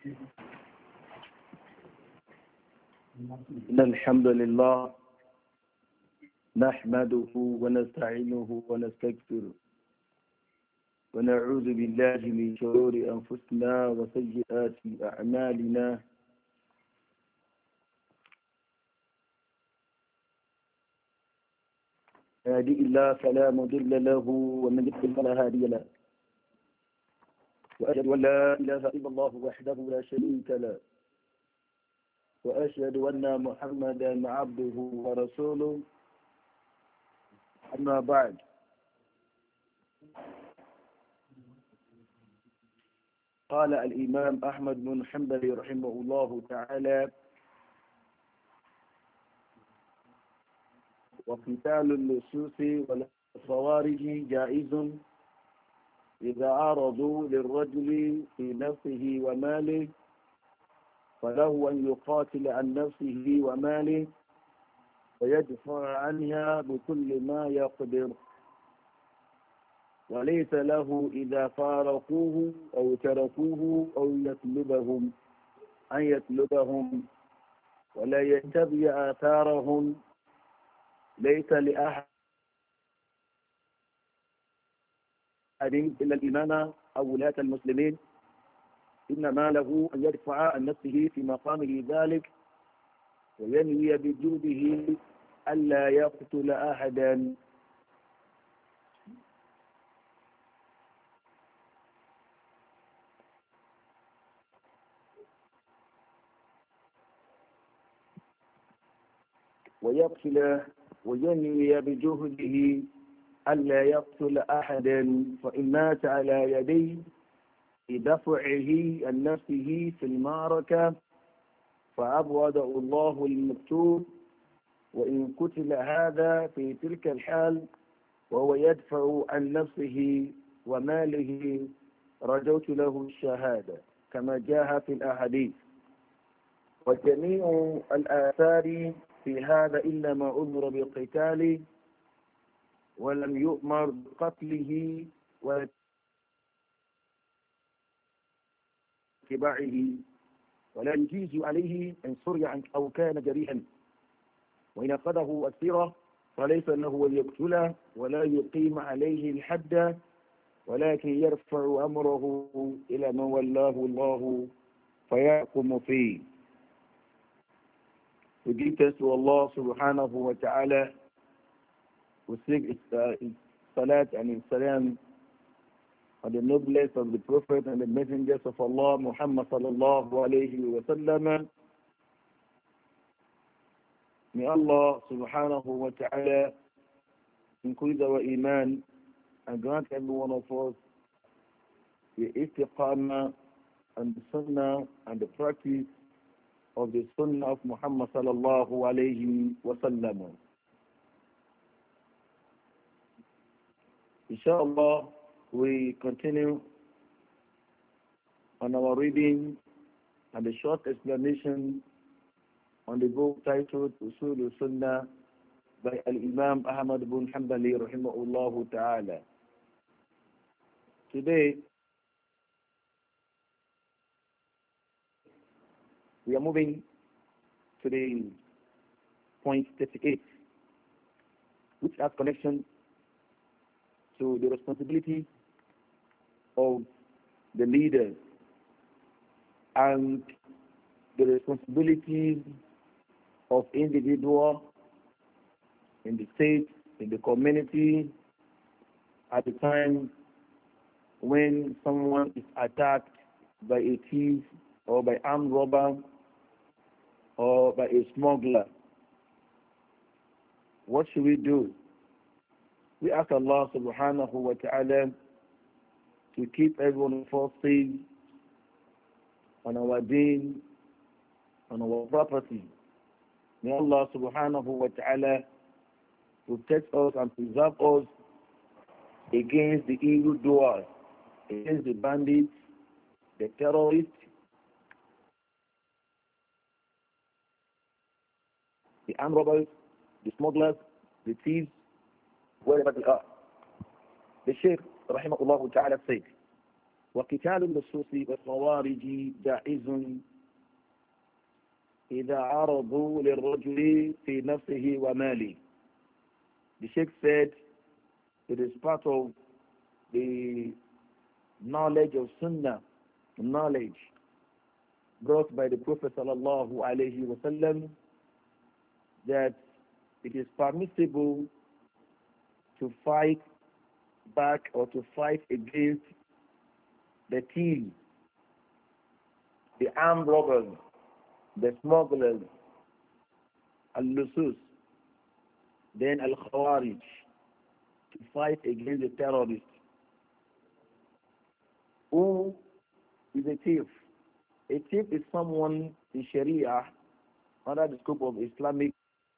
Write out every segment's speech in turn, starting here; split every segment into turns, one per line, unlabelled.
إن الحمد لله نحمده ونستعينه ونستغفره ونعوذ بالله من شرور أنفسنا وسيئات أعمالنا هادي الله فلا مضل له ومن يضلل فلا هادي له وأشهد أن لا إله إلا الله وحده لا شريك له وأشهد أن محمدا عبده ورسوله أما بعد قال الإمام أحمد بن حنبل رحمه الله تعالى وقتال اللصوص والخوارج جائز إذا عرضوا للرجل في نفسه وماله فله أن يقاتل عن نفسه وماله ويدفع عنها بكل ما يقدر وليس له إذا فارقوه أو تركوه أو يطلبهم أن يطلبهم ولا يتبع آثارهم ليس لأحد إلا الإمامة أو ولاة المسلمين إنما له أن يدفع عن نفسه في مقامه ذلك وينوي بجوده ألا يقتل أحدا وينوي بجهده ألا يقتل أحدا فإن مات على يديه بدفعه عن نفسه في المعركة فأبغض الله المكتوب وإن قتل هذا في تلك الحال وهو يدفع عن نفسه وماله رجوت له الشهادة كما جاء في الأحاديث وجميع الآثار في هذا إنما أمر بقتاله ولم يؤمر بقتله واتباعه ولا يجيز عليه أن سرع أو كان جريحا وإن أخذه أسيرة فليس له أن يقتله ولا يقيم عليه الحد ولكن يرفع أمره إلى من ولاه الله فيحكم فيه. We give thanks to Allah subhanahu wa ta'ala. We seek his salat and his salam on the noblest of the Prophet and the messengers of Allah, Muhammad sallallahu alayhi wa sallam. May Allah subhanahu wa ta'ala increase our iman and grant every one of us the istiqamah and the sunnah and the practice of the sunnah of Muhammad sallallahu alayhi wa sallam. Inshallah, we continue on our reading and the short explanation on the book titled Usul al-Sunnah by Al-Imam Ahmad ibn Hanbali rahimahullah ta'ala. Today, we are moving to the point 38, which has connection to the responsibility of the leaders and the responsibilities of individuals in the state, in the community, at the time when someone is attacked by a thief or by armed robber or by a smuggler. What should we do? We ask Allah subhanahu wa ta'ala to keep everyone of us safe on our deen, on our property. May Allah subhanahu wa ta'ala protect us and preserve us against the evil doers, against the bandits, the terrorists, the armed robbers, the smugglers, the thieves, wherever they are. The Shaykh rahimahullah ta'ala said, وقتال اللصوص والخوارج جائز إذا عرضوا للرجل في نفسه وماله. The Sheikh said it is part of the knowledge of Sunnah, knowledge brought by the Prophet sallallahu alaihi wasallam, that it is permissible to fight back or to fight against the thieves, the armed robbers, the smugglers, al-lusus, then al-khawarij, to fight against the terrorists. Who is a thief? A thief is someone in Sharia, under the scope of Islamic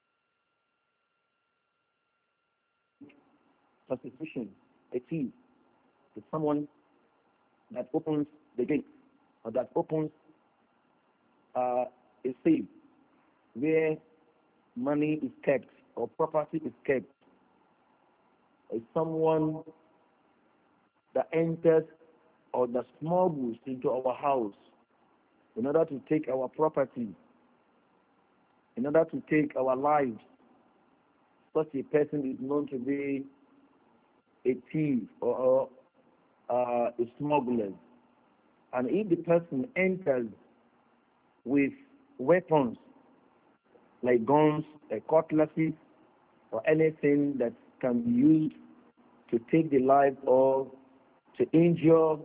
constitution. A thief is someone that opens the gate, or that opens a safe where money is kept or property is kept. Is someone that enters or that smuggles into our house in order to take our property, in order to take our lives. Such a person is known to be a thief or a smuggler. And if the person enters with weapons like guns, like cutlasses, or anything that can be used to take the life of, to injure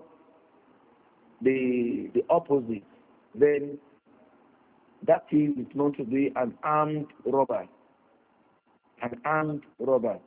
the opposite, then that thief is known to be an armed robber. An armed robber.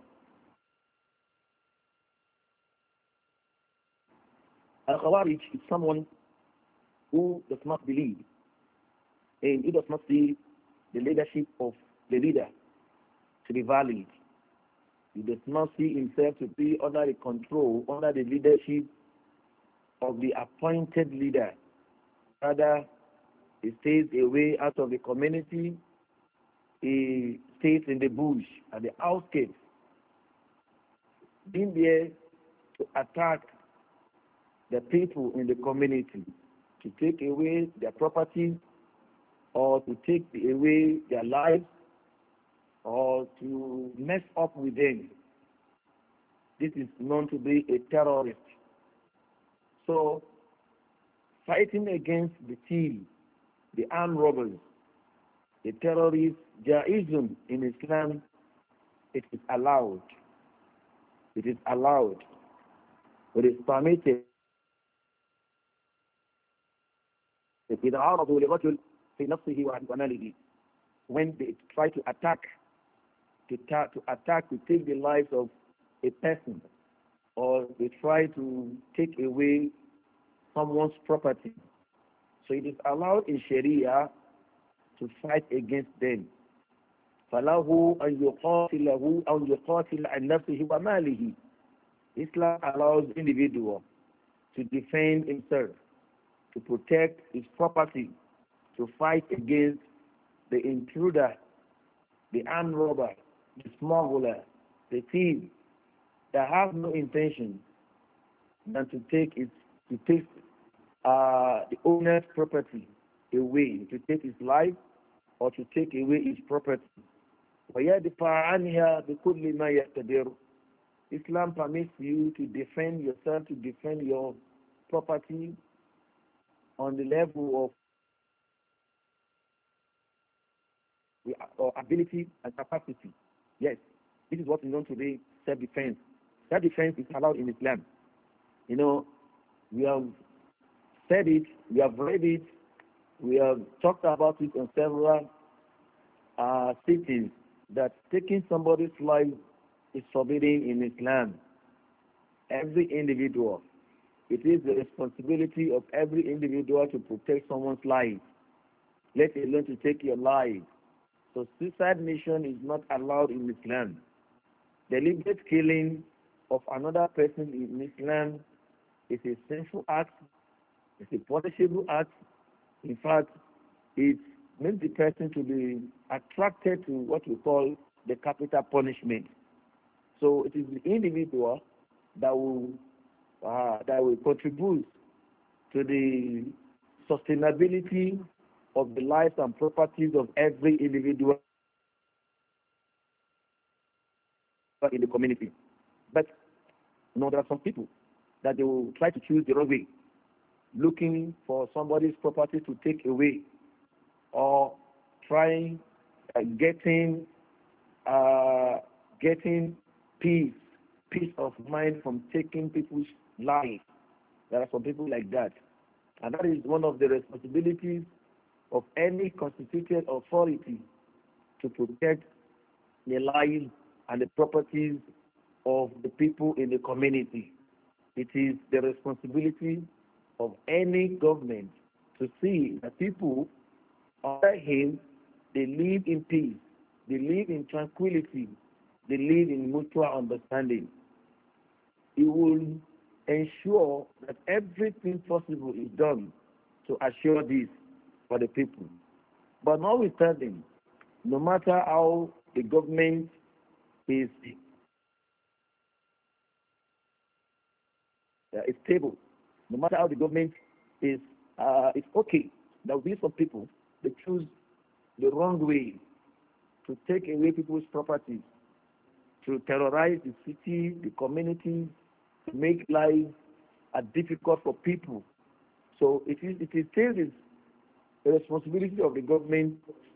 Al-Khawarij is someone who does not believe and he does not see the leadership of the leader to be valid. He does not see himself to be under the control, under the leadership of the appointed leader. Rather, he stays away out of the community. He stays in the bush, at the outskirts, being there to attack the people in the community, to take away their property, or to take away their lives, or to mess up with them. This is known to be a terrorist. So, fighting against the thieves, the armed robbers, the terrorists, Jaism in Islam, it is allowed. It is allowed. It is permitted. إذا عرضوا لرجل في نفسه وماله, when they try to attack, to take the lives of a person, or they try to take away someone's property. So it is allowed in Sharia to fight against them. فَلَهُ أَنْ يُقَاتِلَهُ أَوْ يُقَاتِلَ عَنْ نَفْسِهِ وَمَالِهِ. Islam allows individual to defend himself, to protect his property, to fight against the intruder, the armed robber, the smuggler, the thief, that have no intention than to take the owner's property away, to take his life or to take away his property. وَيَدْفَعْ عَنْهَا بِكُلِّ مَا يَقْتَدِرُ. Islam permits you to defend yourself, to defend your property on the level of your ability and capacity. Yes, this is what is known to be self-defense. Self-defense is allowed in Islam. You know, we have said it, we have read it, we have talked about it on several cities, that taking somebody's life is forbidden in Islam. Every individual, it is the responsibility of every individual to protect someone's life, let alone to take your life. So suicide mission is not allowed in Islam. Deliberate killing of another person in Islam is a sinful act, it's a punishable act. In fact, it makes the person to be attracted to what we call the capital punishment. So it is the individual that will contribute to the sustainability of the lives and properties of every individual in the community. But there are some people that they will try to choose the wrong way, looking for somebody's property to take away, or trying getting getting peace peace of mind from taking people's lives. There are some people like that, and that is one of the responsibilities of any constituted authority, to protect the lives and the properties of the people in the community. It is the responsibility of any government to see that people under him, they live in peace, they live in tranquility, they live in mutual understanding. He will ensure that everything possible is done to assure this for the people. But notwithstanding, no matter how the government is stable, no matter how the government is it's okay. There will be some people that choose the wrong way to take away people's properties, to terrorize the city, the community, to make life difficult for people. So it is still the responsibility of the government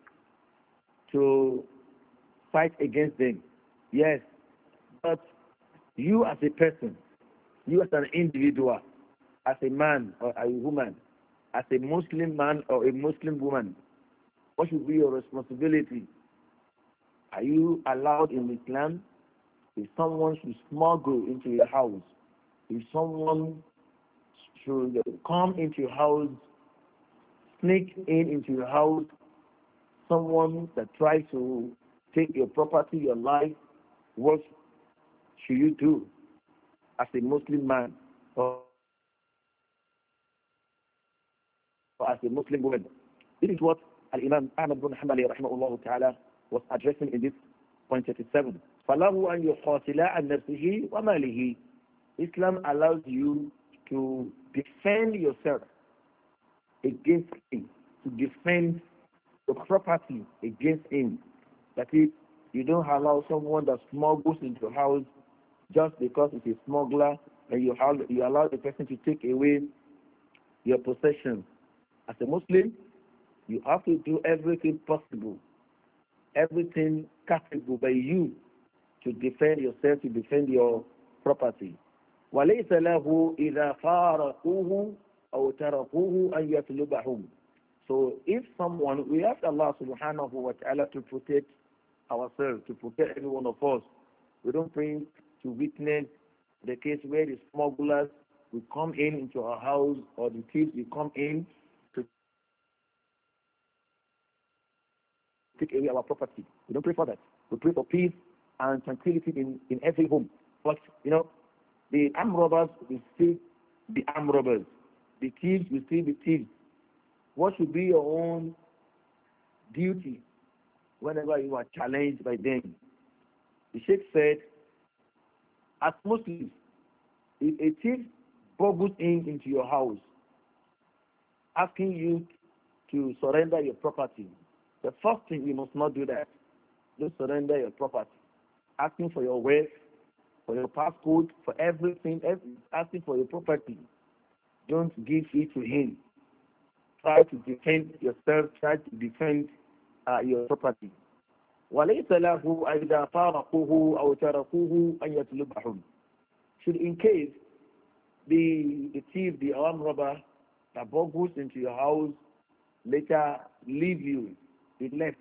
to fight against them. Yes, but you as a person, you as an individual, as a man or a woman, as a Muslim man or a Muslim woman, what should be your responsibility? Are you allowed in Islam if someone should smuggle into your house, if someone should come into your house, sneak into your house, someone that tries to take your property, your life, what should you do as a Muslim man or as a Muslim woman? This is what Al-Imam Ahmad bin Hanbali rahimahullah ta'ala was addressing in this point 37. فَلَهُ أَنْ يُقَاتِلَ عَنْ نَفْسِهِ وَمَالِهِ. Islam allows you to defend yourself against him, to defend the property against him. That is, you don't allow someone that smuggles into your house just because it's a smuggler, and you allow the person to take away your possession. As a Muslim, you have to do everything possible, everything capable by you to defend yourself, to defend your property. وَلَيْسَ لَهُ إِذَا فَارَقُوهُ أَوْ تَرَكُوهُ أَنْ يَطْلُبَهُمْ. So if someone, we ask Allah subhanahu wa ta'ala to protect ourselves, to protect every one of us. We don't bring to witness the case where the smugglers will come into our house, or the thieves will come in to take away our property. We don't pray for that. We pray for peace and tranquility in every home. But, the armed robbers will still be armed robbers. The thieves will still be thieves. What should be your own duty whenever you are challenged by them? The Sheikh said, as Muslims, if a thief burgles into your house, asking you to surrender your property, the first thing, you must not do that. Don't surrender your property. Asking for your wealth, for your passport, for everything, asking for your property. Don't give it to him. Try to defend yourself. Try to defend your property. وَلَيْسَ لَهُ أَيْذَا فَارَقُوهُ أَوْ تَرَكُوهُ أَنْ يَطْلُبَهُمْ. Should, in case the thief, the armed robber that burgles into your house, later leave you, he left,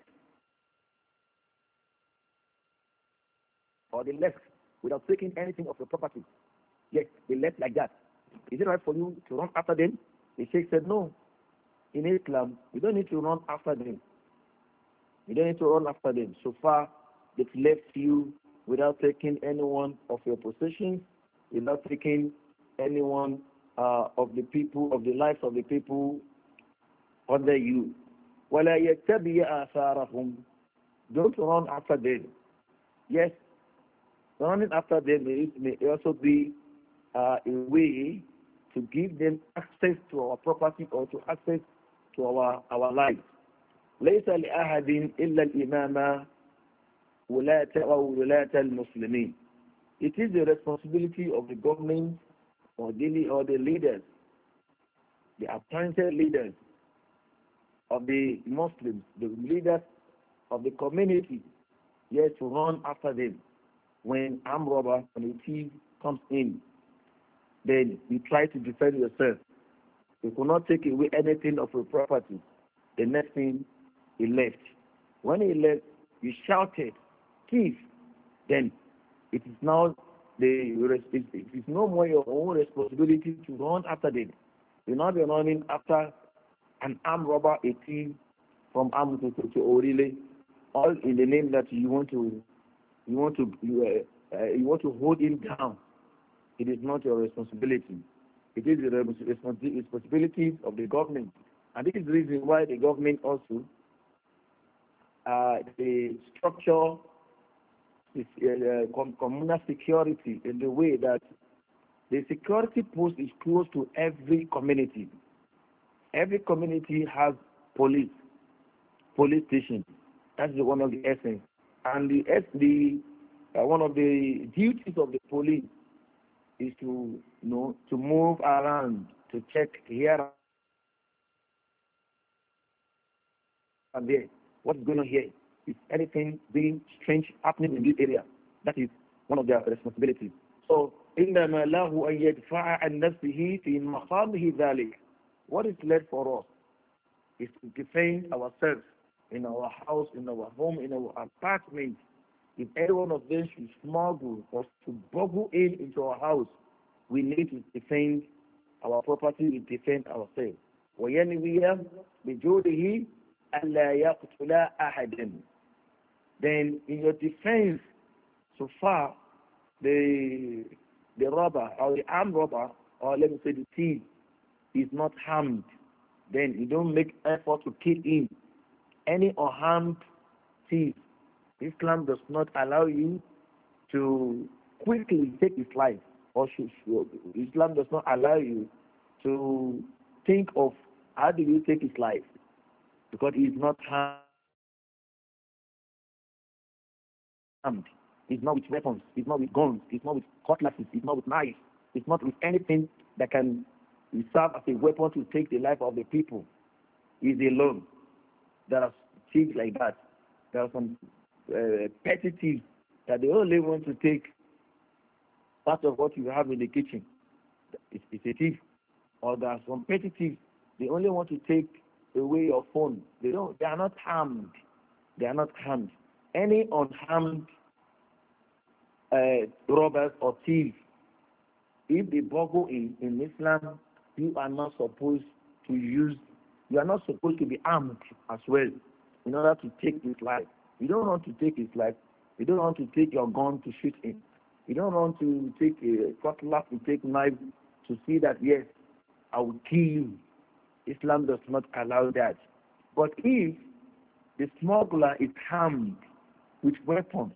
or they left without taking anything of your property. Yes, they left like that. Is it right for you to run after them? The Sheikh said, no. In Islam, you don't need to run after them. You don't need to run after them. So far, they've left you without taking any one of your possessions, without taking any one of the people, of the lives of the people under you. وَلَا يَتَّبِيَ آثَارَهُمْ. Don't run after them. Yes, running after them may also be a way to give them access to our property or to access to our lives. ليس لأحد إلا الإمام ولاة أو ولاة المسلمين. It is the responsibility of the government or the leaders, the appointed leaders of the Muslims, the leaders of the community, yes, to run after them. When armed robber, when a thief comes in, then you try to defend yourself. You could not take away anything of your property. The next thing, he left. When he left, you shouted, thief. Then it is now it is no more your own responsibility to run after them. You're not running after an armed robber, a thief, from armed to Orile, all in the name that you want to hold him down. It is not your responsibility. It is the responsibility of the government. And this is the reason why the government also, the structure is communal security in the way that the security post is close to every community. Every community has police station. That's one of the essence. And one of the duties of the police is to move around, to check here and there what's going on here. Is anything being strange happening in this area? That is one of their responsibilities. So إنما له أن يدفع عن نفسه في مقامه ذلك. What is left for us is to defend ourselves in our house, in our home, in our apartment. If any one of them should smuggle or to burgle into our house, we need to defend our property, we defend ourselves. وَيَنْوِيَ بِجُودِهِ أَلَّا يَقْتُلَ أَحَدًا. Then in your defense, so far, the robber or the armed robber, or let me say the thief, is not harmed, then you don't make effort to kill him. Any unharmed thief, Islam does not allow you to quickly take his life, or Islam does not allow you to think of how do you take his life, because he is not harmed. He's not with weapons, he's not with guns, he's not with cutlasses, he's not with knives, he's not with anything that can serve as a weapon to take the life of the people. He's alone. There are things like that. There are some petty thieves that they only want to take part of what you have in the kitchen. It's a thief. Or there are some petty thieves. They only want to take away your phone. They are not harmed. They are not harmed. Any unharmed robbers or thieves, if they burgle in Islam, you are not supposed to be armed as well in order to take his life. You don't want to take his life. You don't want to take your gun to shoot him. You don't want to take a cutlass, to take knife to see that, yes, I will kill you. Islam does not allow that. But if the smuggler is armed with weapons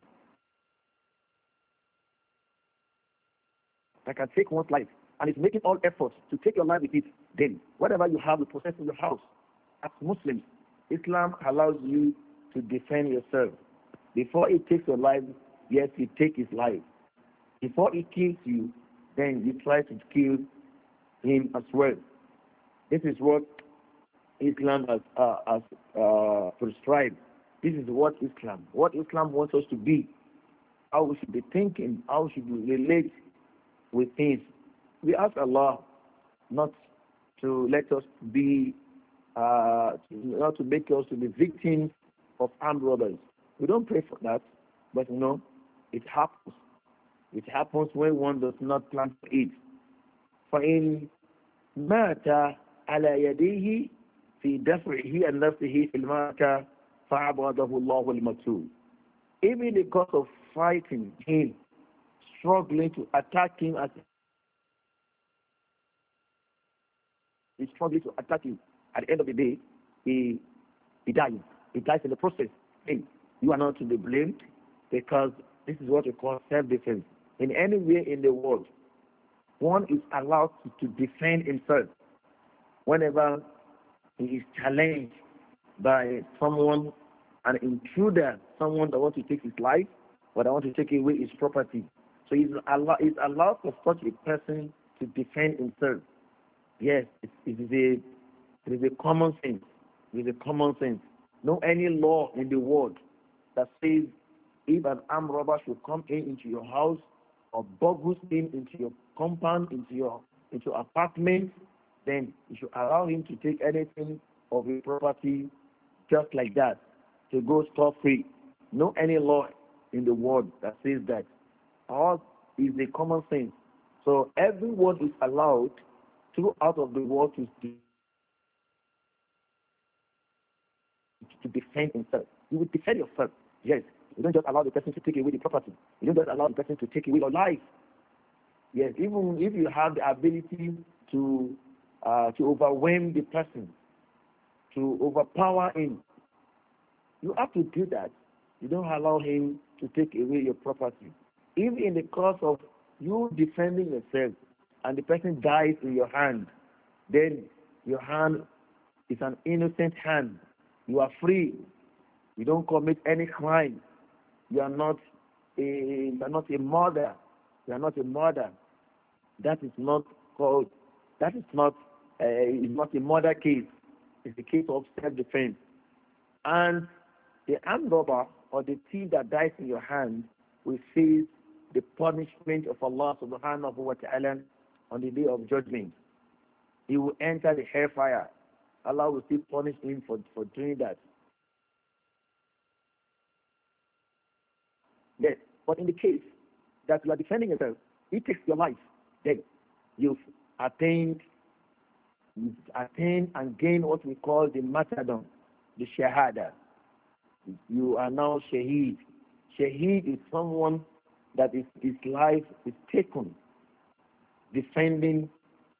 that can take one's life, and is making all efforts to take your life with it, then whatever you have, you possess in your house. As Muslims, Islam allows you to defend yourself. Before he takes your life, yes, he takes his life. Before he kills you, then you try to kill him as well. This is what Islam has prescribed. This is what Islam wants us to be. How we should be thinking, how should we relate with things. We ask Allah not to let us be, not to make us to be victims of armed robbers. We don't pray for that, but it happens. It happens when one does not plan for it. فَإِنْ مَاتَ عَلَى يَدِيهِ فِي دَفْعِهِ عَنْ نَفْسِهِ فِي الْمَعْرَكَةِ فَعَبَدَهُ اللَّهُ الْمَكْتُوبِ. Even the cost of fighting him, struggling to attack him, as he's struggling to attack you, at the end of the day, he dies. He dies in the process. Hey, you are not to be blamed, because this is what we call self-defense. In any way in the world, One is allowed to defend himself whenever he is challenged by someone, an intruder, someone that wants to take his life or that wants to take away his property. So it's allowed for such a person to defend himself. Yes, it is a common sense. It is a common sense. No any law in the world that says if an armed robber should come into your house or burgle in into your compound, into your apartment, then you should allow him to take anything of your property just like that, to go scot free. No any law in the world that says that. All is a common sense. So everyone is allowed throughout of the world to defend himself. You will defend yourself. Yes. You don't just allow the person to take away the property. You don't just allow the person to take away your life. Yes, even if you have the ability to overwhelm the person, to overpower him, you have to do that. You don't allow him to take away your property. If in the course of you defending yourself and the person dies in your hand, then your hand is an innocent hand. You are free. You don't commit any crime. You are not a murder. You are not a murder. That is not called. That is not a murder case. It's a case of self-defense. And the armed robber or the thief that dies in your hand will face the punishment of Allah subhanahu wa ta'ala on the day of judgment. He will enter the hellfire. Allah will still punish him for doing that. Yes. But in the case that you are defending yourself, he takes your life, then you've attained, and gained what we call the martyrdom, the shahada. You are now shaheed. Shaheed is someone that his life is taken defending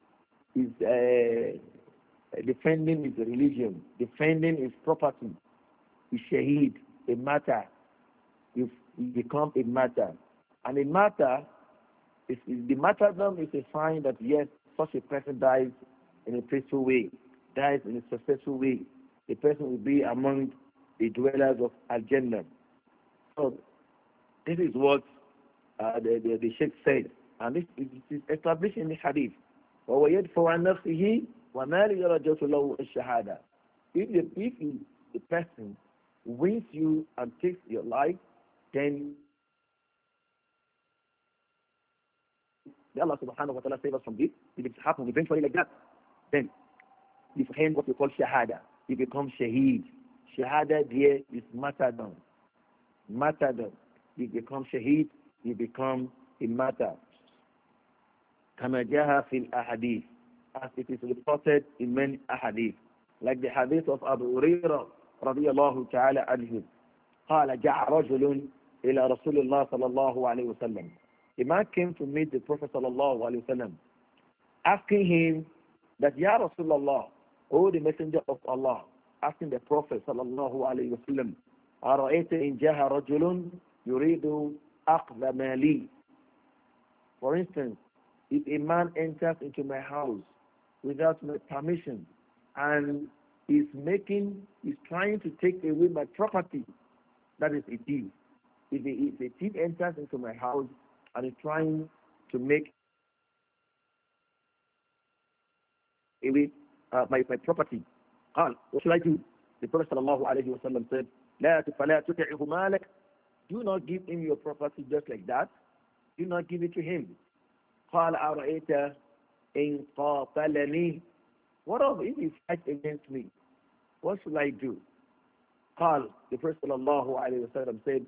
defending his religion, defending his property. Is shaheed, a martyr. You become a martyr. And a martyr the martyrdom is a sign that yes, such a person dies in a peaceful way, dies in a successful way. The person will be among the dwellers of Al-Jannah. So this is what the Sheikh said. And this is established in the hadith. وَوَيَدْفَوْ عَنْ نَفْسِهِ وَمَا لِيَرَجَوْتُ لَهُ الشَّهَادَةِ. If the person wins you and takes your life, then Allah subhanahu wa ta'ala save us from this. If it happens eventually like that, then you find what we call shahada. You become shaheed. Shahada there is martyrdom. Martyrdom. You become shaheed, you become a martyr. كما جاء في الأحاديث, as it is reported in many ahadith, like the hadith of Abu Hurairah رضي الله تعالى عنه قال جاء رجل إلى رسول الله صلى الله عليه وسلم. A man came to meet the Prophet صلى الله عليه وسلم, asking him that Ya Rasulullah, O the Messenger of Allah, asking the Prophet صلى الله عليه وسلم, أرأيت إن جاء رجل يريد أخذ مالي. For instance, if a man enters into my house without my permission and is trying to take away my property, that is a thief. If a thief enters into my house and is trying to make away my property, what should I do? The Prophet sallallahu alaihi wasallam said, فَلَا تُطِعْهُ مَالَكَ. Do not give him your property just like that. Do not give it to him. قال أرأيت إن قاتلني. What of if he fights against me? What should I do? قال, the Prophet sallallahu alaihi wasallam said,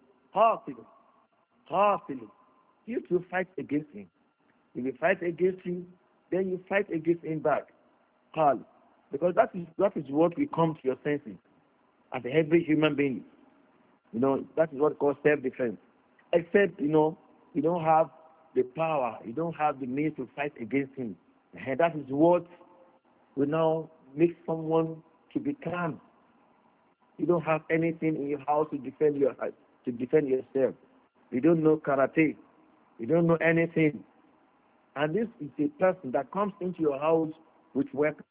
قاتل. You to fight against him. If he fights against you, then you fight against him back. قال, because that is what we come to your senses as every human being. That is what we call self-defense. Except, you don't have the power, you don't have the means to fight against him. And that is what will now make someone to be calm. You don't have anything in your house to defend yourself. You don't know karate. You don't know anything. And this is a person that comes into your house with weapons,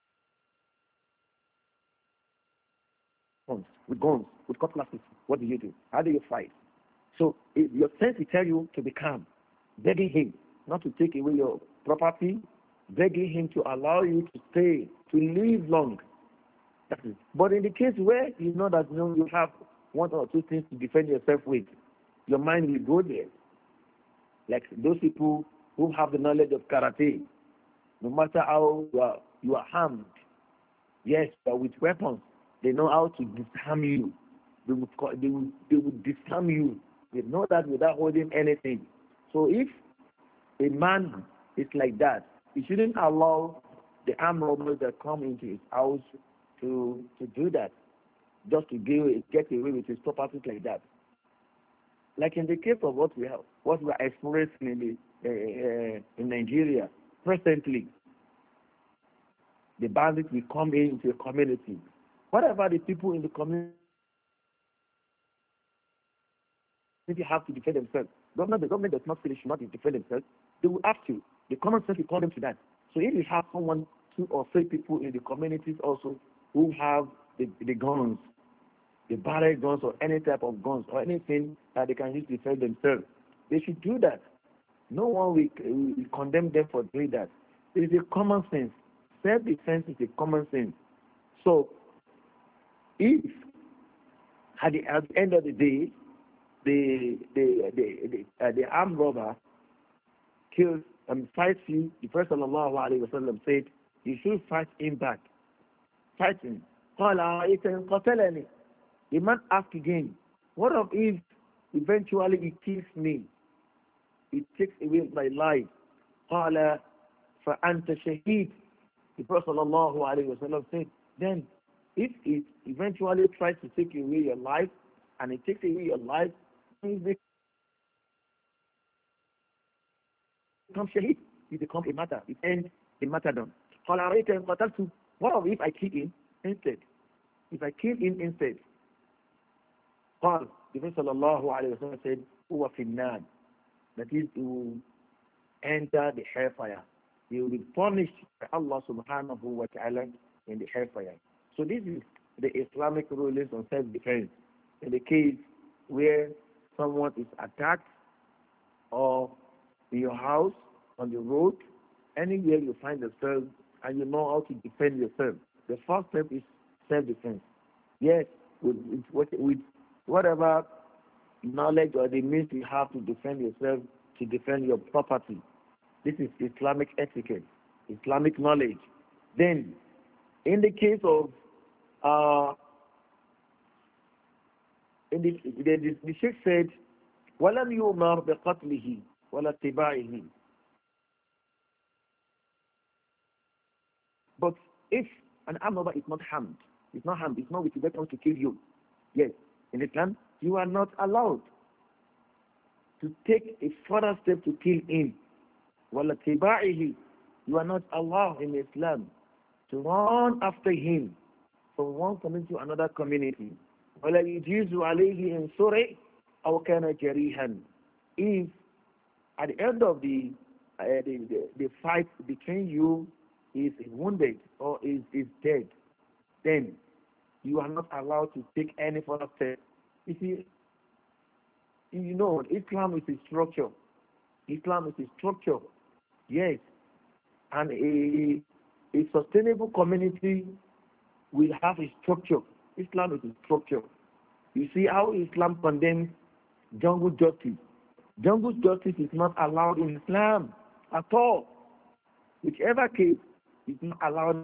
with guns, with cutlasses. What do? How do you fight? So your sense will tell you to be calm, begging him not to take away your property, begging him to allow you to stay, to live long. That is. But in the case where you know that you have one or two things to defend yourself with, your mind will go there. Like those people who have the knowledge of karate, no matter how you are harmed, yes, but with weapons, they know how to disarm you. They would disarm you. They know that without holding anything. So if a man is like that, he shouldn't allow the armed robbers that come into his house to do that, just to get away with his properties like that. Like in the case of what we are experiencing in Nigeria presently, the bandits will come into a community. Whatever the people in the community have to defend themselves, the government does not say they should not defend themselves. They will have to. The common sense will call them to that. So if you have someone, two or three people in the communities also who have the guns, the barrel guns or any type of guns or anything that they can use to defend themselves, they should do that. No one will condemn them for doing that. It is a common sense. Self-defense is a common sense. So if at the end of the day, the armed robber kills and fights you, the Prophet sallallahu alaihi wasallam said, you should fight him back. Fight him. The man asked again, what of if eventually he kills me? It takes away my life. قال فأنت شهيد. The Prophet sallallahu alaihi wasallam said, then if it eventually tries to take away your life and it takes away your life, you become shaheed. You become a martyr. It ends the martyrdom. قال أرأيت إن قتلت. What if I kill him instead? If I kill him instead, قال, the Prophet sallallahu alaihi wasallam said, هو في النار. That is, he will enter the hellfire. He will be punished by Allah subhanahu wa ta'ala in the hellfire. So this is the Islamic rulings on self-defense. In the case where someone is attacked or in your house, on the road, anywhere you find yourself and you know how to defend yourself, the first step is self-defense. Yes, with whatever knowledge or the means you have to defend yourself, to defend your property. This is Islamic etiquette, Islamic knowledge. Then, in the case of the Sheikh said, وَلَمْ يُؤْمَرْ بِقَتْلِهِ وَلَا اتِّبَاعِهِ. But if an armed robber is not harmed, it's not with the weapons to kill you. Yes, in Islam, you are not allowed to take a further step to kill him. وَلَا اتِّبَاعِهِ. You are not allowed in Islam to run after him from one community to another community. وَلَا يُجِيزُ عَلَيْهِ إِنْ سُرِعْ أَوْ كَانَ جَرِيحًا. If at the end of the fight between you is wounded or is dead, then you are not allowed to take any further step. You see, Islam is a structure. Islam is a structure. Yes. And a sustainable community will have a structure. Islam is a structure. You see how Islam condemns jungle justice. Jungle justice is not allowed in Islam at all. Whichever case is not allowed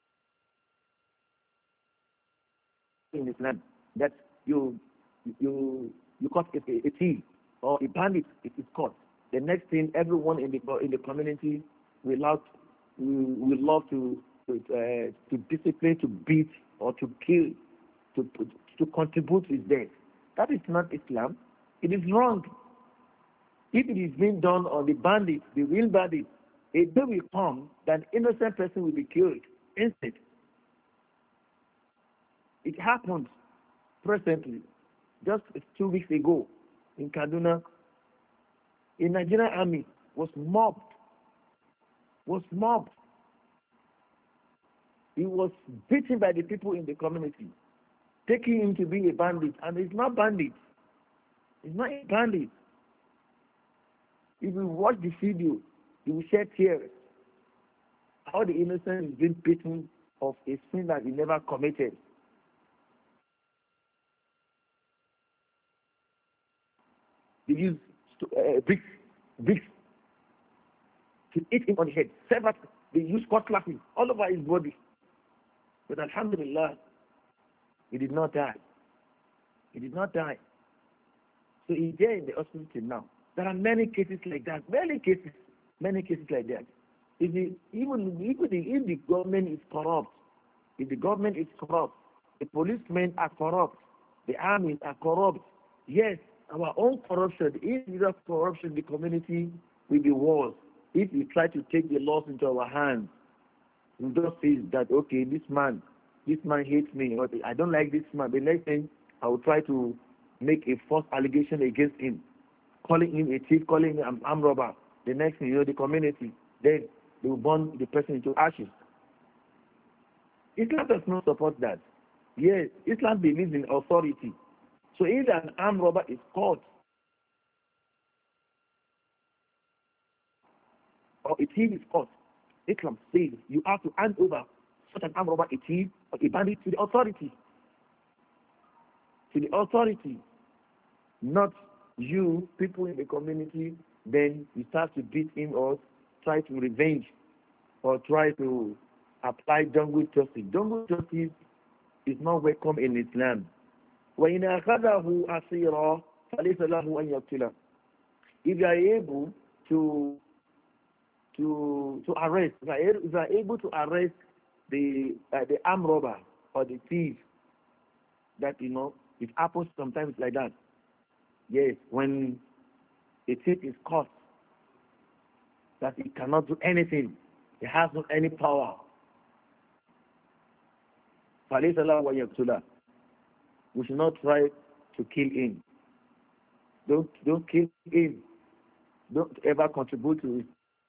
in Islam. That you caught a thief or a bandit, it is caught. The next thing, everyone in the community will love to discipline, to beat, or to kill, to contribute to his death. That is not Islam. It is wrong. If it is being done on the bandit, the real bandit, a day will come that innocent person will be killed instead. It happened presently, just 2 weeks ago in Kaduna. A Nigerian army was mobbed was mobbed. He was beaten by the people in the community, taking him to be a bandit. And he's not bandit. He's not a bandit. If you watch the video, you will shed tears. How the innocent is being beaten of a sin that he never committed. They use bricks to hit him on the head. Several, they use cutlasses all over his body. But alhamdulillah, he did not die. He did not die. So he's there in the hospital now. There are many cases like that. Many cases like that. Even if the government is corrupt, the policemen are corrupt, the armies are corrupt. Yes, our own corruption, if there is corruption in the community, will be worse. If we try to take the laws into our hands, we just say that, okay, this man hates me, or I don't like this man. The next thing, I will try to make a false allegation against him, calling him a thief, calling him an armed robber. The next thing, the community, then they will burn the person into ashes. Islam does not support that. Yes, Islam believes in authority. So if an armed robber is caught, or a thief is caught, Islam says you have to hand over such an armed robber, a thief, or a bandit to the authority. To the authority, not you, people in the community, then you start to beat him or try to revenge or try to apply jungle justice. Jungle justice is not welcome in Islam. وَإِنْ أَخَذَهُ أَسِيرًا فَلَيْسَ لَهُ أَنْ يَقْتُلَهُ. If you are able to arrest, if you are able to arrest the armed robber or the thief, that it happens sometimes like that. Yes, when a thief is caught, that he cannot do anything, he has not any power. فَلَيْسَ لَهُ أَنْ يَقْتُلَهُ. We should not try to kill him. Don't kill him. Don't ever contribute to his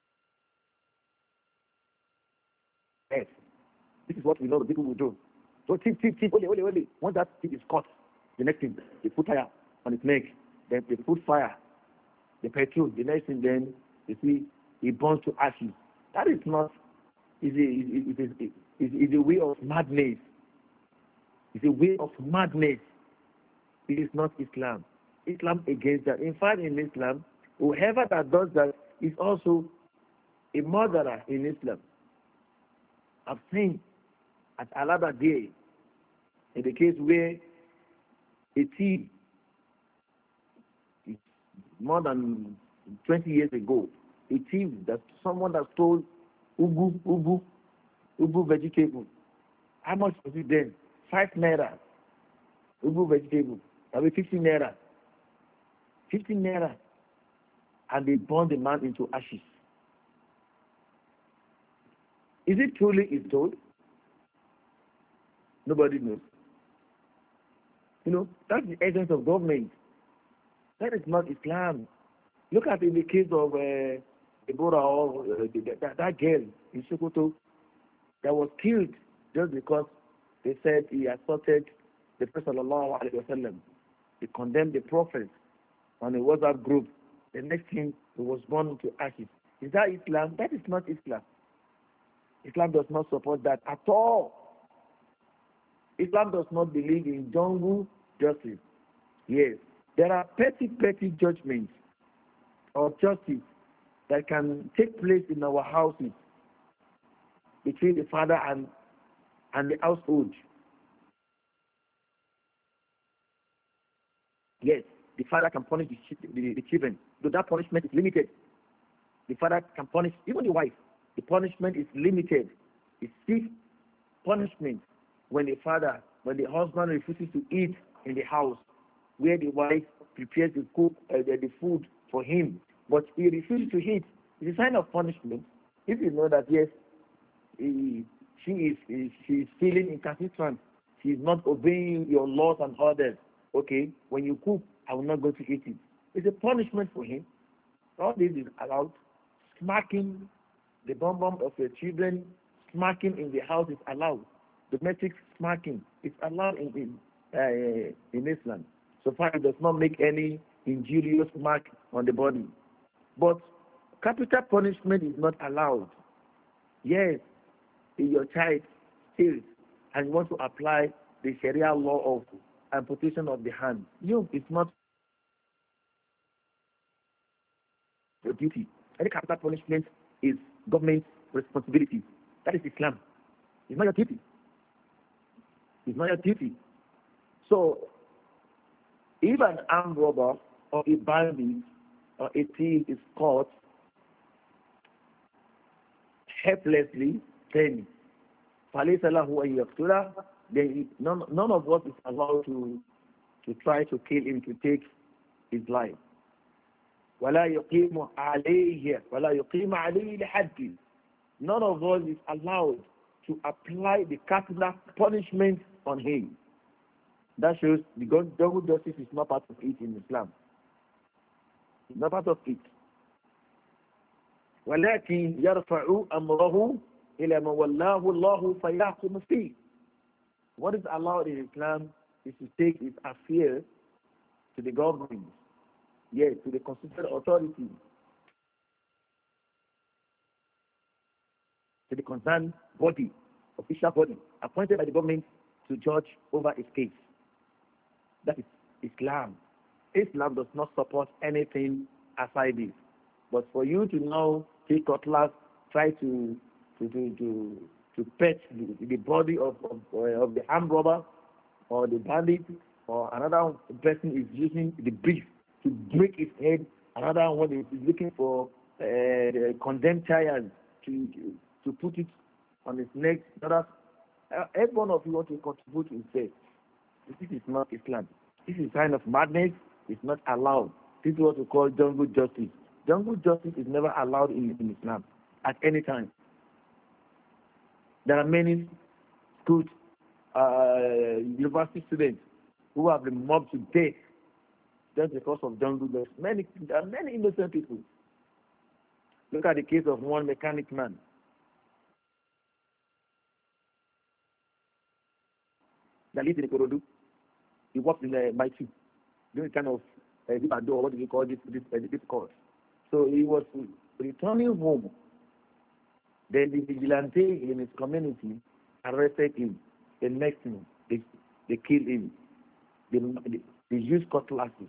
death. This is what we know the people will do. So thief, ole. Once that thief is caught, the next thing, they put fire on his neck. Then they put fire, the petrol. The next thing, then you see, he burns to ashes. That is not. Is a way of madness. It's a way of madness. It is not Islam. Islam against that. In fact, in Islam, whoever that does that is also a murderer in Islam. I've seen at Alaba Day, in the case where a thief, more than 20 years ago, a thief, that someone that stole ugu vegetable. How much was it then? 5 naira. Ugu vegetable. That was 15 naira. 15 naira. And they burned the man into ashes. Is it truly his told? Nobody knows. That's the essence of government. That is not Islam. Look at in the case of Deborah, or that girl in Sokoto that was killed just because they said he assaulted the Prophet sallallahu alaihi wasallam. They condemned the Prophet on a WhatsApp group. The next thing, he was burned into ashes. Is that Islam? That is not Islam. Islam does not support that at all. Islam does not believe in jungle justice. Yes, there are petty judgments or justice that can take place in our houses between the father and the household. Yes, the father can punish the children, though that punishment is limited. The father can punish even the wife. The punishment is limited. It's stiff punishment when the husband refuses to eat in the house where the wife prepares the food for him, but he refuses to eat. It's a sign of punishment. If you know that, yes, she is feeling inconsistent, she is not obeying your laws and orders. Okay, when you cook, I will not go to eat it. It's a punishment for him. All this is allowed. Smacking, The bum bum of your children smacking in the house is allowed. Domestic smacking is allowed in Islam. So far, it does not make any injurious mark on the body. But capital punishment is not allowed. Yes, if your child steals and you want to apply the Sharia law of amputation of the hand, it's not your duty. Any capital punishment is government responsibility. That is Islam. It's not your duty. It's not your duty. So, if an armed robber or a bandit or a thief is caught helplessly, then فَلَيْسَ لَهُ أَن يَقْتُلَهُ, then none of us is allowed to try to kill him, to take his life. وَلَا يُقِيمُ عَلَيْهِ لِحَدٍّ. None of us is allowed to apply the capital punishment on him. That shows the double justice is not part of it in Islam. It's not part of it. وَلَكِنْ يَرْفَعُ أَمْرَهُ إِلَى مَنْ وَلَّاهُ اللَّهُ فَيَحْكُمُ فِيهِ. What is allowed in Islam is to take his affairs to the government, yes, to the constituted authority, to the concerned body, official body, appointed by the government to judge over his case. That is Islam. Islam does not support anything aside this. But for you to now take cutlass, try to pet the body of the armed robber or the bandit, or another person is using the brief to break his head, another one is looking for condemned child to put it on his neck. Every one of you want to contribute to himself. This is not Islam. This is a sign of madness. It's not allowed. This is what we call jungle justice. Jungle justice is never allowed in Islam at any time. There are many school, university students who have been mobbed to death just because of jungle justice. There are many innocent people. Look at the case of one mechanic man. That lives in Ikorodu. He works in the MIT, doing kind of what do you call this course. So he was returning home. Then the vigilante in his community arrested him. The next thing, they killed him. They used cutlasses.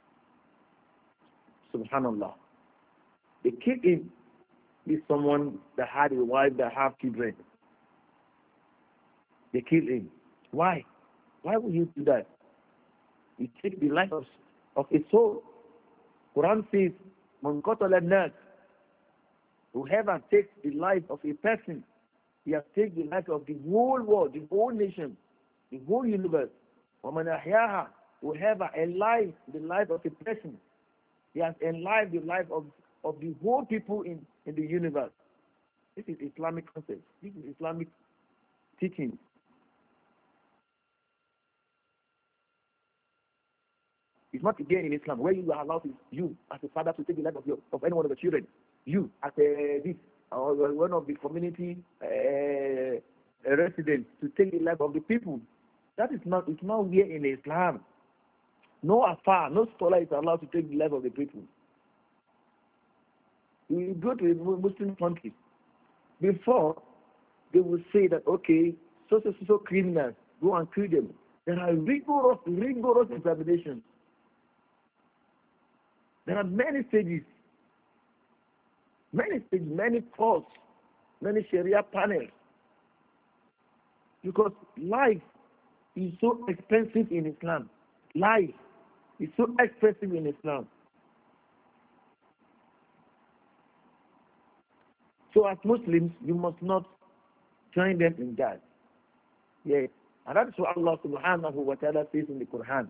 Subhanallah. They killed him. He's someone that had a wife that have children. They killed him. Why? Why would you do that? You take the life of a soul. Quran says, Man qatala an-nas, whoever takes the life of a person, he has taken the life of the whole world, the whole nation, the whole universe. وَمَنْ أَحْيَاهَا, whoever enlives the life of a person, he has enlivened the life of the whole people in the universe. This is Islamic concept. This is Islamic teaching. It's not again in Islam where you are allowed to, you as a father, to take the life of any one of the children. You as this or one of the community residents to take the life of the people. That is not. It's not here in Islam. No afar, no scholar is allowed to take the life of the people. You go to a Muslim country. Before they will say that okay, so criminals, go and kill them. There are rigorous examinations. There are many stages, many courts, many Sharia panels. Because life is so expensive in Islam. Life is so expensive in Islam. So as Muslims, you must not join them in that. Yes. And that's what Allah subhanahu wa ta'ala says in the Quran.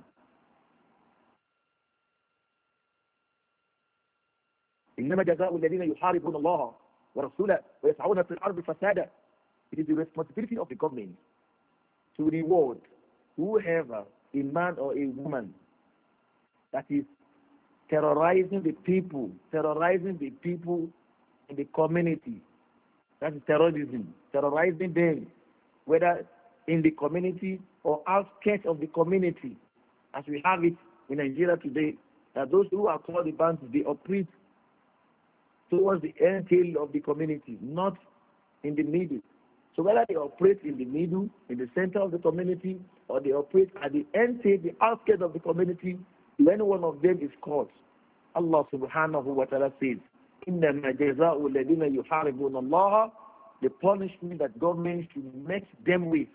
إنما جزاء الذين يحاربون الله ورسوله ويسعون في الأرض فسادا. It is the responsibility of the government to reward whoever, a man or a woman, that is terrorizing the people in the community That is terrorism, terrorizing them, whether in the community or outskirts of the community, as we have it in Nigeria today. That those who are called the bandits, they operate towards the end tail of the community, not in the middle. So whether they operate in the middle, in the center of the community, or they operate at the end tail, the outskirts of the community, when one of them is caught, Allah subhanahu wa ta'ala says, إِنَّمَا جَزَاءُ الَّذِينَ يُحَارِبُونَ اللَّهَ, the punishment that government should make them with.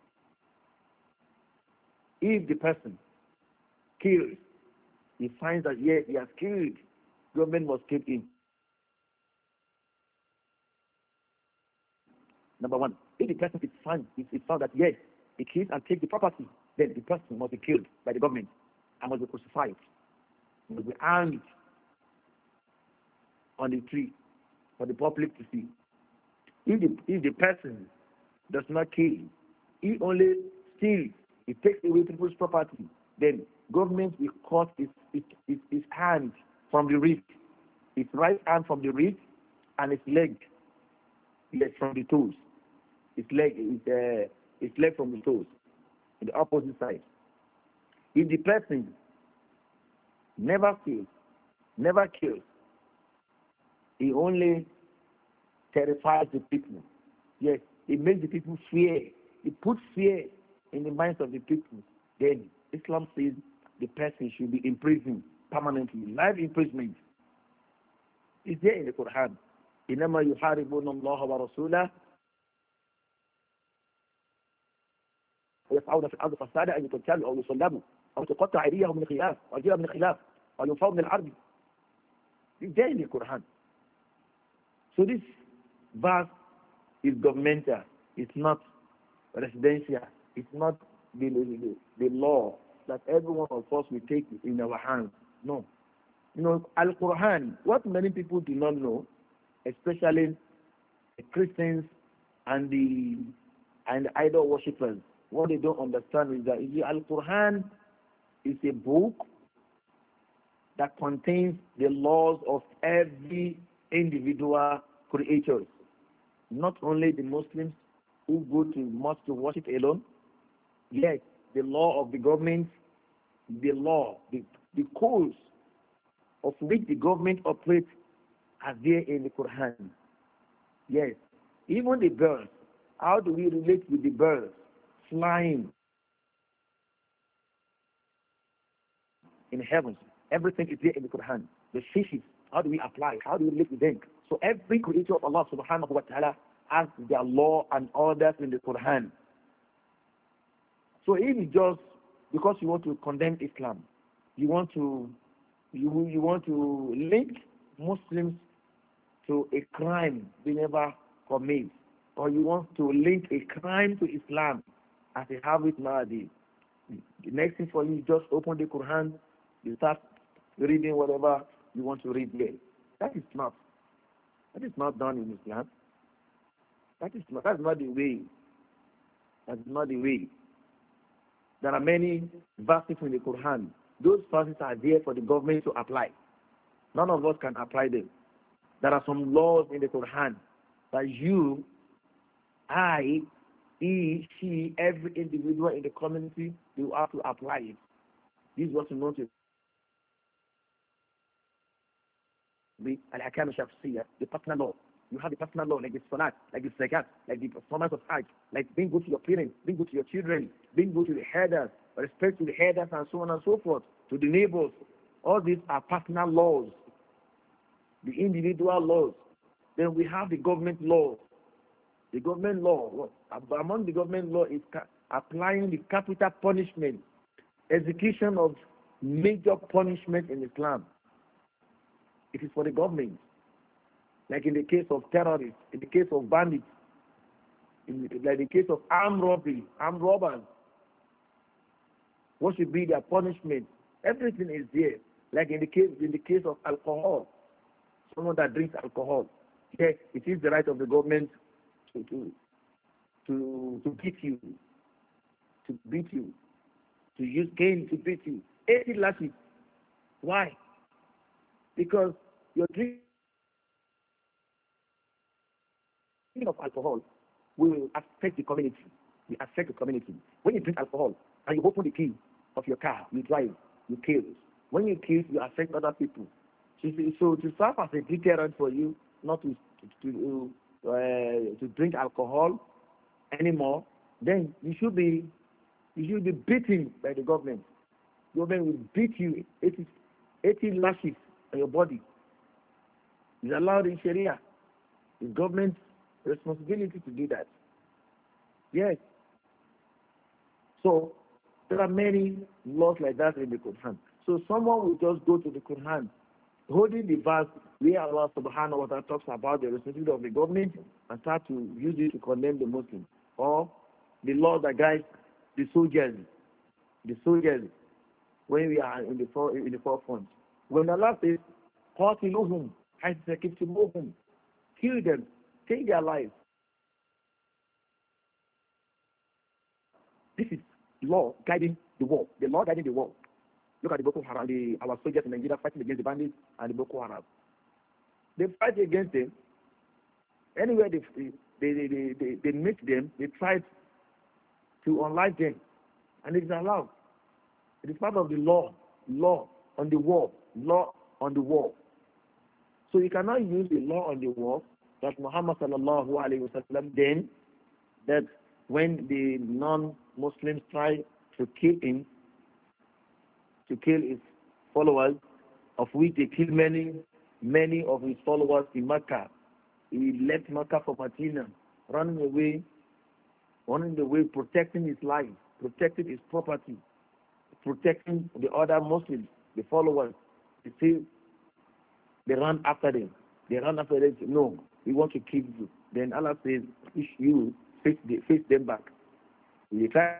If the person kills, he finds that yes, he has killed, government must kill him. Number one, if the person is found that yes, he kills and takes the property, then the person must be killed by the government and must be crucified, must be hanged on the tree for the public to see. If the person does not kill, he only steals, he takes away people's property, then government will cut his hand from the wrist, his right hand from the wrist, and his leg, yes, from the toes. His leg from the toes, in the opposite side. If the person never steals, never kills, he only terrifies the people. Yes, he makes the people fear. He puts fear in the minds of the people. Then Islam says the person should be imprisoned permanently, life imprisonment. It's there in the Quran. إنما يحاربون الله ورسوله ويسعون في الأرض فسادا أن يقتلوا أو يصلبوا أو تقطع أيديهم من خلاف وأرجلهم من خلاف أو ينفوا من الأرض. It's there in the Quran. So this verse is governmental. It's not residential. It's not the law that every one of us will take in our hands. No. You know, Al-Quran, what many people do not know, especially the Christians and the idol worshippers, what they don't understand is that the Al-Quran is a book that contains the laws of every individual creatures, not only the Muslims who go to mosque to worship alone, yet the law of the government, the law, the codes of which the government operates are there in the Quran. Yes, even the birds. How do we relate with the birds flying in heavens? Everything is there in the Quran. The fishes, how do we apply? How do we relate with them? So every creature of Allah subhanahu wa ta'ala has their law and orders in the Quran. So if you just, because you want to condemn Islam, you want to link Muslims to a crime they never commit, or you want to link a crime to Islam as they have it nowadays, the next thing for you is just open the Quran, you start reading whatever you want to read there. That is not done in Islam. That's not the way. That's not the way. There are many verses in the Quran. Those verses are there for the government to apply. None of us can apply them. There are some laws in the Quran that you, I, he, she, every individual in the community, you have to apply it. This is what you notice. The al-hakam al-shakhsiyya, the personal law. You have the personal law, like the salat, like the zakat, like the performance of hajj, like being good to your parents, being good to your children, being good to the headers, respect to the headers, and so on and so forth, to the neighbors. All these are personal laws, the individual laws. Then we have the government law. The government law, among the government law is applying the capital punishment, execution of major punishment in Islam. It is for the government. Like in the case of terrorists, in the case of bandits, like the case of armed robbery, armed robbers. What should be their punishment? Everything is there. Like in the case of alcohol, someone that drinks alcohol, yes, it is the right of the government to beat you, to use cane to beat you. 80 lashes. Why? Because you're drinking drinking of alcohol will affect the community. Will affect the community. When you drink alcohol and you open the key of your car, you drive, you kill. When you kill, you affect other people. So to serve as a deterrent for you not to drink alcohol anymore, then you should be beaten by the government. The government will beat you 80 lashes on your body. It's allowed in Sharia. It's government's responsibility to do that. Yes. So there are many laws like that in the Quran. So someone will just go to the Quran, holding the verse where Allah subhanahu wa ta'ala talks about the responsibility of the government and start to use it to condemn the Muslims. Or the law that guides the soldiers. The soldiers, when we are in the forefront. When Allah says, قَاتِلُوهُمْ حَيْثَ سَكِبْتُمُوهُمْ, kill them, take their lives. This is law guiding the war. The law guiding the war. Look at the Boko Haram, our soldiers in Nigeria fighting against the bandits and the Boko Haram. They fight against them. Anywhere they meet them, they try to unlife them. And it is allowed. It is part of the law on the wall, law on the wall. So you cannot use the law on the wall that Muhammad sallallahu alayhi wa sallam then, that when the non-Muslims try to kill him, to kill his followers, of which they killed many of his followers in Mecca. He left Mecca for Medina, running away, protecting his life, protecting his property, protecting the other Muslims, the followers. They run after them. They run after them. No, we want to kill you. Then Allah says, if you face them back. You try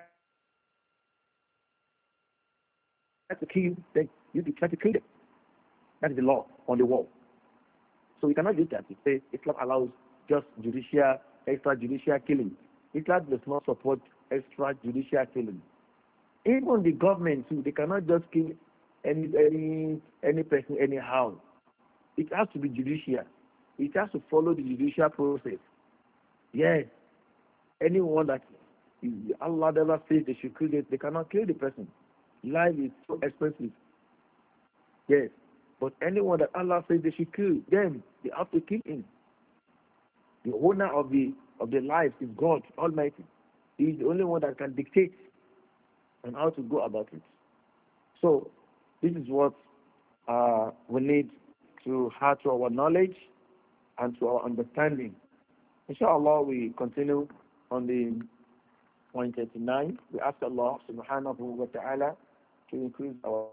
to kill them, you try to kill them. That is the law on the wall. So we cannot use that to say Islam allows just extrajudicial killing. Islam does not support extrajudicial killing. Even the government too, they cannot just kill any person anyhow. It has to be judicial. It has to follow the judicial process. Yes. Anyone that Allah never says they should kill it, they cannot kill the person. Life is so expensive. Yes. But anyone that Allah says they should kill, them, they have to kill him. The owner of the life is God Almighty. He is the only one that can dictate on how to go about it. So this is what we need to add to our knowledge and to our understanding. Inshallah, we continue on the point 39. We ask Allah subhanahu wa ta'ala to increase our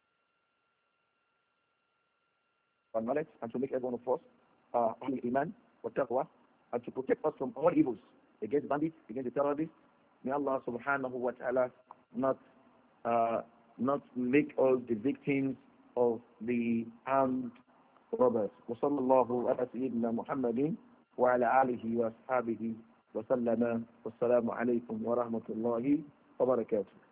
knowledge and to make every one of us iman wa taqwa, and to protect us from all evils, against bandits, against the terrorists. May Allah subhanahu wa ta'ala not make us the victims of the armed robbers. Wa sallallahu ala sayyidina Muhammadin wa ala alihi wa ashabihi wa sallama. Wassalamu alaykum wa rahmatullahi wa barakatuh.